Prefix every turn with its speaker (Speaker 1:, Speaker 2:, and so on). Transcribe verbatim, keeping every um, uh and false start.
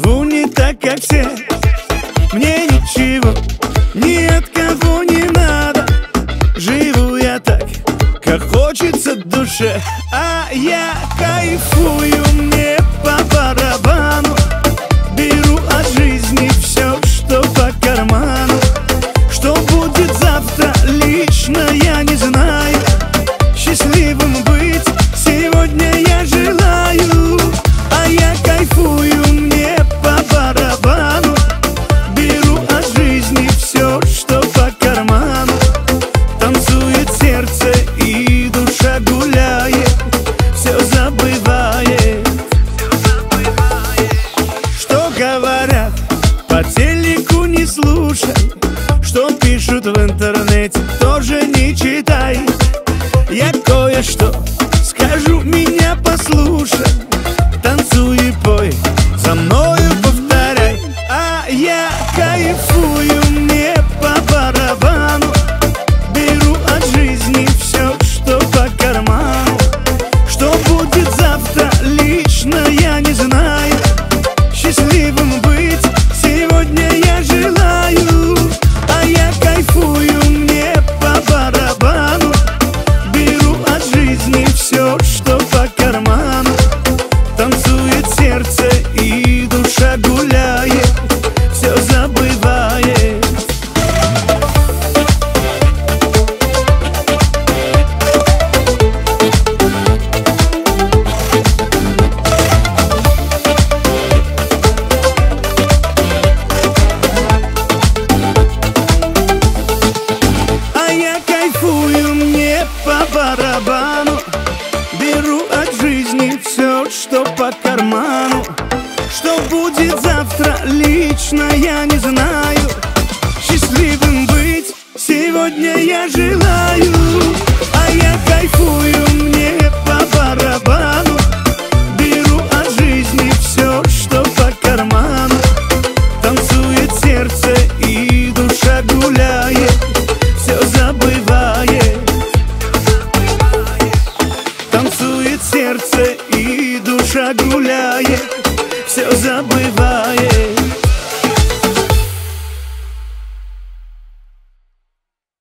Speaker 1: живу не так, как все. Мне ничего ни от кого не надо. Живу я так, как хочется душе. А я кайфую, мне по барабану. Беру от жизни все, что по карману. Что будет завтра, лично я не знаю. Счастливым быть сегодня я желаю. А я кайфую, мне по барабану. Беру от жизни все, что по карману. Танцует сердце и душа гуляет, все забывает. Что говорят по телеку, не слушай. Что пишут в интернете, тоже не читай. Я кое-что скажу, меня послушай. Танцуй и пой, за мною повторяй. А я кайфую, мне по барабану. Беру от жизни все, что по карману. Что будет завтра, лично я не знаю. Счастливым быть сегодня я желаю. А я кайфую, мне по барабану. Беру от жизни все, что по карману. Танцует сердце и душа гуляет, все забывает. А я кайфую, мне по барабану. Беру от жизни все, что по карману. Что будет завтра, лично я не знаю. Счастливым быть сегодня я желаю. А я кайфую,